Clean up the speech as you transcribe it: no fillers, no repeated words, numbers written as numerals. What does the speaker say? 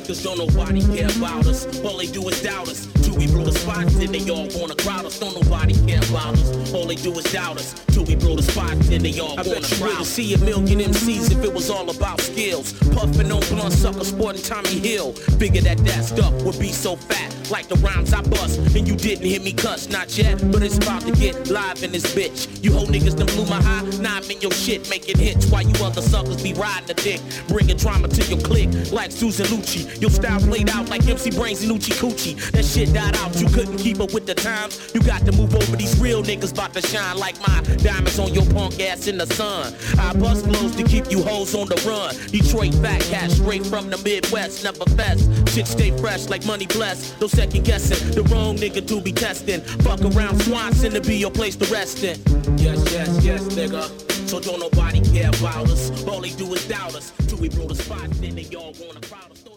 Cause don't nobody care about us. All they do is doubt us. Till we blow the spots, then they all wanna crowd us. Don't nobody care about us. All they do is doubt us. Till we blow the spots, then they all wanna crowd us. I bet you wouldn't see a million MCs if it was all about skills. Puffin' on blunt sucker, sporting Tommy Hill. Figure that stuff would be so fat, like the rhymes I bust. And you didn't hear me cuss, not yet, but it's about to get live in this bitch. You whole niggas done blew my high, now I'm in your shit making hits. While you other suckers be riding the dick, bringing drama to your clique like Susan Lucci. Your style played out like MC Brains and Uchi Coochie. That shit died out, you couldn't keep up with the times. You got to move over, these real niggas about to shine like my diamonds on your punk ass in the sun. I bust flows to keep you hoes on the run. Detroit fat cat straight from the Midwest, never fest. Shit stay fresh like money blessed. No second guessing, the wrong nigga to be testing. Fuck around Swanson to be your place to rest in. Yes, nigga. So don't nobody care about us. All they do is doubt us. Till we blow the spot, then they all wanna crowd us.